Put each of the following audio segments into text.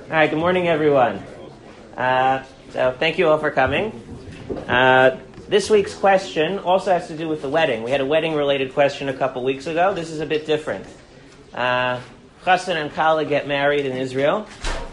All right, good morning, everyone. So thank you all for coming. This week's question also has to do with the wedding. We had a wedding-related question a couple weeks ago. This is a bit different. Chassan and Kala get married in Israel.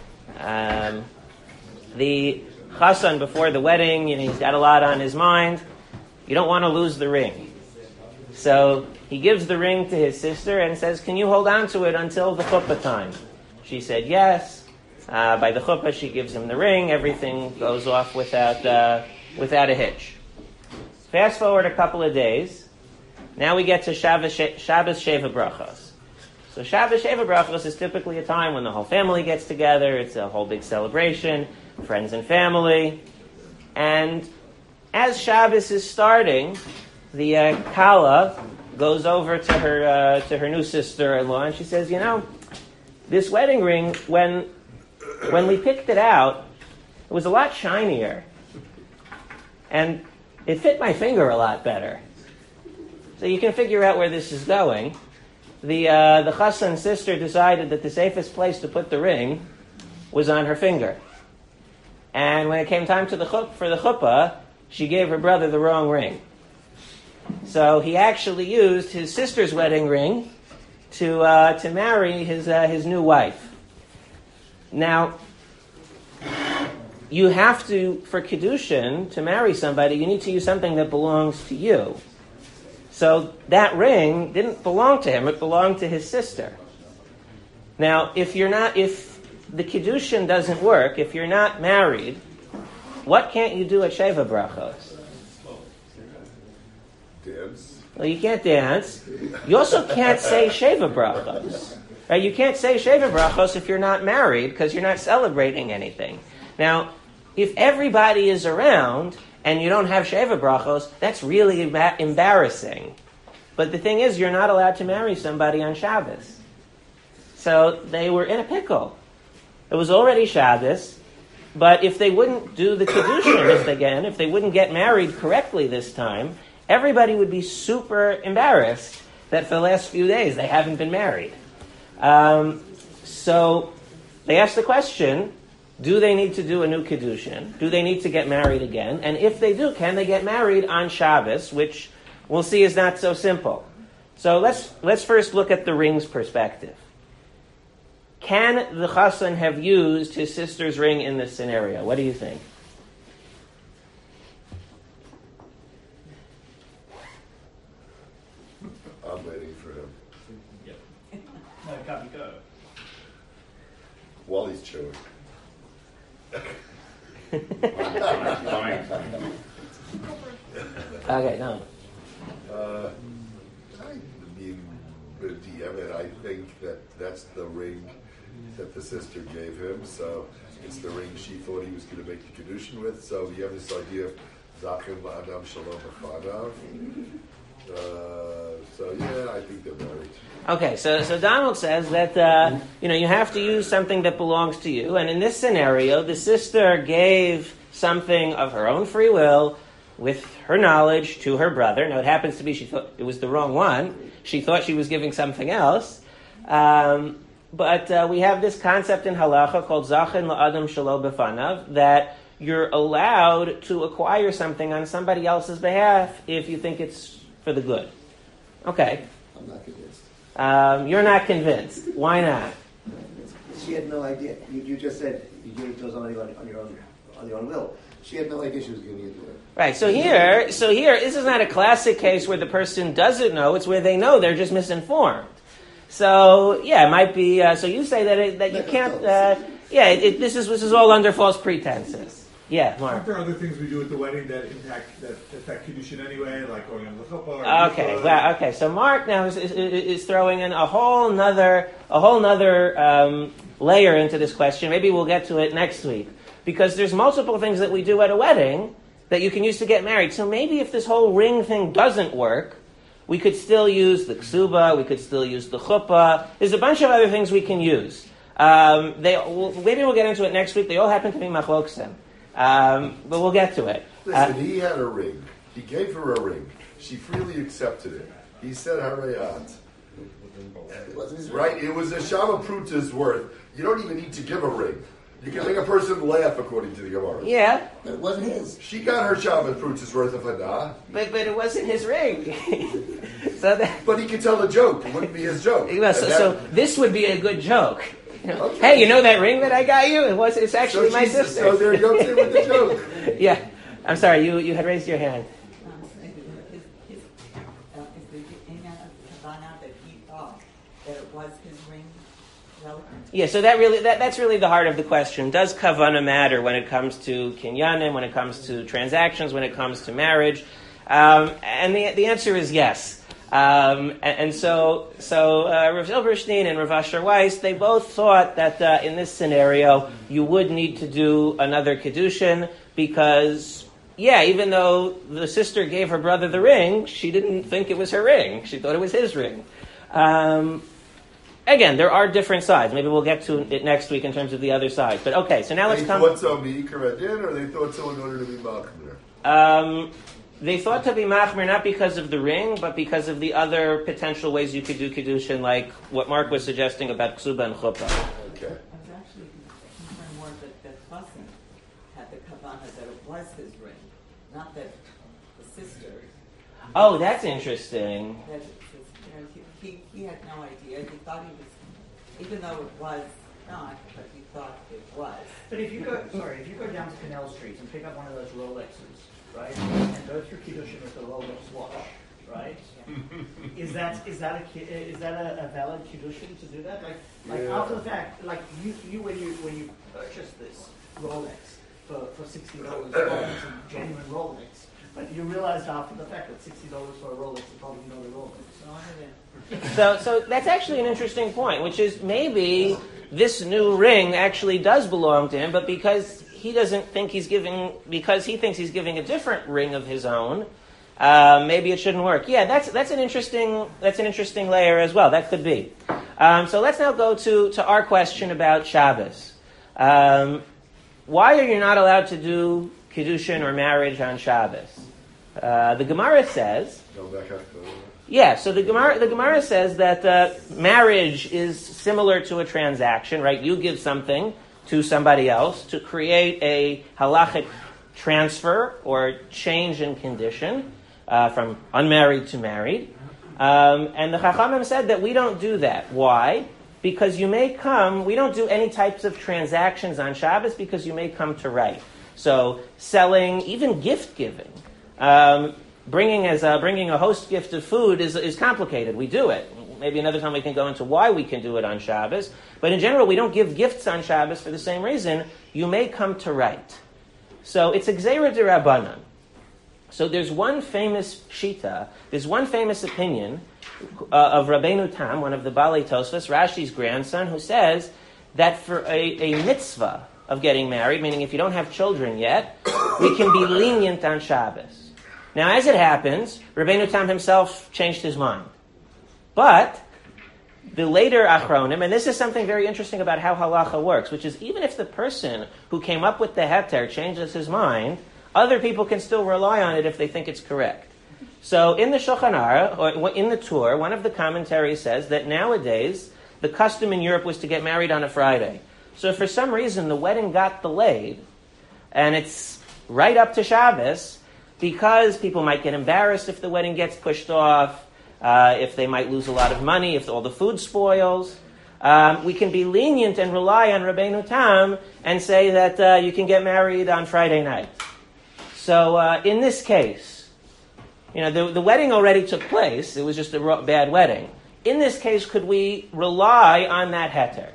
The Chassan, before the wedding, he's got a lot on his mind. You don't want to lose the ring. So he gives the ring to his sister and says, can you hold on to it until the chuppah time? She said yes. By the chuppah, she gives him the ring. Everything goes off without a hitch. Fast forward a couple of days. Now we get to Shabbos Sheva Brachos. So Shabbos Sheva Brachos is typically a time when the whole family gets together. It's a whole big celebration, friends and family. And as Shabbos is starting, the Kala goes over to her new sister-in-law and she says, this wedding ring, when we picked it out, it was a lot shinier. And it fit my finger a lot better. So you can figure out where this is going. The Chassan's sister decided that the safest place to put the ring was on her finger. And when it came time for the chuppah, she gave her brother the wrong ring. So he actually used his sister's wedding ring to marry his new wife. Now, you have to, for Kiddushin, to marry somebody, you need to use something that belongs to you. So that ring didn't belong to him, it belonged to his sister. Now, if the Kiddushin doesn't work, if you're not married, what can't you do at Sheva Brachos? Dance. Well, you can't dance. You also can't say Sheva Brachos. Right? You can't say Sheva Brachos if you're not married because you're not celebrating anything. Now, if everybody is around and you don't have Sheva Brachos, that's really embarrassing. But the thing is, you're not allowed to marry somebody on Shabbos. So they were in a pickle. It was already Shabbos, but if they wouldn't do the Kiddushin if they wouldn't get married correctly this time, everybody would be super embarrassed that for the last few days they haven't been married. So they asked the question, do they need to do a new Kiddushin? Do they need to get married again? And if they do, can they get married on Shabbos, which we'll see is not so simple. So let's first look at the ring's perspective. Can the Chassan have used his sister's ring in this scenario? What do you think? I'm waiting for him. Yep. No, can't go. While he's chewing. Okay, no. I mean, I think that's the ring that the sister gave him. So it's the ring she thought he was going to make the Kiddushin with. So you have this idea of Zachim Adam Shalom B'Fanav. So yeah, I think they're married. Okay, so Donald says that you have to use something that belongs to you, and in this scenario, the sister gave something of her own free will, with her knowledge, to her brother. Now it happens to be she thought it was the wrong one. She thought she was giving something else, but we have this concept in halacha called zachin la'adam shelo b'fanav, that you're allowed to acquire something on somebody else's behalf if you think it's for the good. Okay. I'm not convinced. You're not convinced. Why not? She had no idea. You just said you gave it to somebody on your own will. She had no idea she was giving it to her. Right. So here, this is not a classic case where the person doesn't know. It's where they know, they're just misinformed. So yeah, it might be. So you say that you can't. This is all under false pretenses. Yeah, Mark. Aren't there other things we do at the wedding that affect Kiddushin anyway, like going on the chuppah? Okay. So Mark now is throwing in a whole nother layer into this question. Maybe we'll get to it next week, because there's multiple things that we do at a wedding that you can use to get married. So maybe if this whole ring thing doesn't work, we could still use the ksuba, we could still use the chuppah. There's a bunch of other things we can use. Maybe we'll get into it next week. They all happen to be machloksim. But we'll get to it. Listen, he had a ring. He gave her a ring. She freely accepted it. He said harayat. Right? It was a Shava Pruta's worth. You don't even need to give a ring. You can make a person laugh according to the Gemara. Yeah, But it wasn't his. She got her Shabbos fruits worth of hana, but it wasn't his ring. So that. but he could tell a joke. It wouldn't be his joke. Well, so this would be a good joke. You know, Okay. hey, you know that ring that I got you? It's actually my Jesus, sister. So there you go with the joke. Yeah, I'm sorry. You had raised your hand. Is the inyan of Kavanah that he thought that it was his ring relevant? Yeah, so that's really the heart of the question. Does kavana matter when it comes to kinyanim, when it comes to transactions, when it comes to marriage? And the answer is yes. And so Rav Zilberstein and Rav Asher Weiss, they both thought that in this scenario you would need to do another kedushin because, yeah, even though the sister gave her brother the ring, she didn't think it was her ring. She thought it was his ring. Again, there are different sides. Maybe we'll get to it next week in terms of the other side. But okay, so now let's come. They thought so Meikar Adin, or they thought so in order to be Machmir? They thought to be machmir not because of the ring, but because of the other potential ways you could do kedushin, like what Mark was suggesting about ksuba and chuppah. Okay. I was actually concerned more that Chassan had the Kavanah that it was his ring, not that the sister. Oh, that's interesting. That he had no idea. He thought he was, even though it was not, but he thought it was. But if you go down to Canal Street and pick up one of those Rolexes, right, and go through Kiddushin with the Rolex watch, right? Is that a valid Kiddushin to do that? Like Yeah. after the fact, like you when you purchase this Rolex for $60, it's a genuine Rolex, but you realized after the fact that $60 for a Rolex is probably not a Rolex. So that's actually an interesting point, which is maybe this new ring actually does belong to him, but because he doesn't think because he thinks he's giving a different ring of his own, maybe it shouldn't work. Yeah, that's an interesting layer as well. That could be. So let's now go to our question about Shabbos. Why are you not allowed to do Kiddushin or marriage on Shabbos? The Gemara says. Go back up. Yeah, so the Gemara says that marriage is similar to a transaction, right? You give something to somebody else to create a halachic transfer or change in condition from unmarried to married. And the Chachamim said that we don't do that. Why? Because you may come, we don't do any types of transactions on Shabbos because you may come to write. So selling, even gift giving. Bringing a host gift of food is complicated. We do it. Maybe another time we can go into why we can do it on Shabbos. But in general, we don't give gifts on Shabbos for the same reason. You may come to write. So it's a gzeira d'Rabbanan. So there's one famous shita, there's one famous opinion of Rabbeinu Tam, one of the Balei Tosfos, Rashi's grandson, who says that for a mitzvah of getting married, meaning if you don't have children yet, we can be lenient on Shabbos. Now, as it happens, Rabbeinu Tam himself changed his mind. But the later Achronim, and this is something very interesting about how halacha works, which is even if the person who came up with the heter changes his mind, other people can still rely on it if they think it's correct. So in the Shulchan Aruch, or in the Tur, one of the commentaries says that nowadays the custom in Europe was to get married on a Friday. So if for some reason the wedding got delayed, and it's right up to Shabbos, because people might get embarrassed if the wedding gets pushed off, if they might lose a lot of money, if all the food spoils, we can be lenient and rely on Rabbeinu Tam and say that you can get married on Friday night. So in this case, the wedding already took place. It was just a bad wedding. In this case, could we rely on that heter?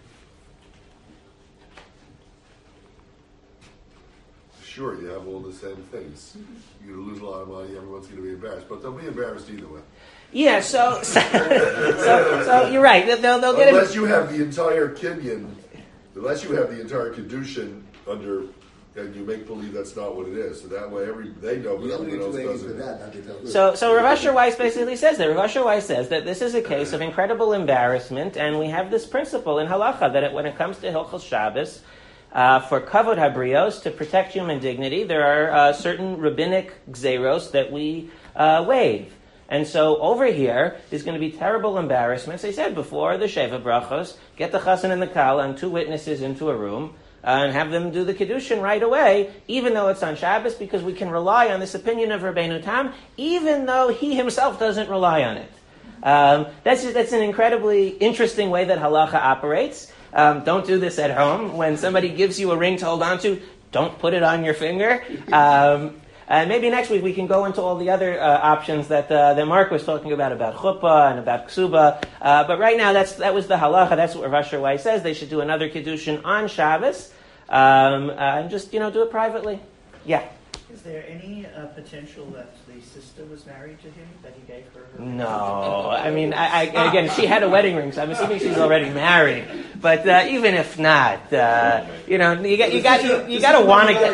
Sure, you have all the same things. You're going to lose a lot of money, everyone's going to be embarrassed. But they'll be embarrassed either way. Yeah, so you're right. They'll get unless you have the entire kinyan, unless you have the entire kedushin under, and you make believe that's not what it is. So that way they know, but everyone else doesn't. So Rav Asher Weiss basically says that. Rav Asher Weiss says that this is a case of incredible embarrassment, and we have this principle in halacha that when it comes to Hilchos Shabbos, for kavod habrios, to protect human dignity, there are certain rabbinic gzeros that we waive. And so over here, there's going to be terrible embarrassments. They said before the Sheva Brachos, get the chassan and the kala and two witnesses into a room. and have them do the Kiddushin right away, even though it's on Shabbos, because we can rely on this opinion of Rabbeinu Tam, even though he himself doesn't rely on it. That's an incredibly interesting way that halacha operates. Don't do this at home. When somebody gives you a ring to hold on to, don't put it on your finger. And maybe next week we can go into all the other options that Mark was talking about chuppah and about ksuba. But right now, that was the halacha. That's what Rav Asher Weiss says. They should do another kiddushin on Shabbos, and just do it privately. Yeah. Is there any potential that the sister was married to him, that he gave her? No, I mean, again, she had a wedding ring, so I'm assuming she's already married. But even if not, you got to want to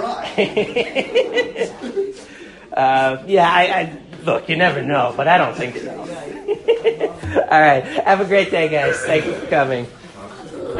get. Look, you never know, but I don't think so. All right, have a great day, guys. Thank you for coming.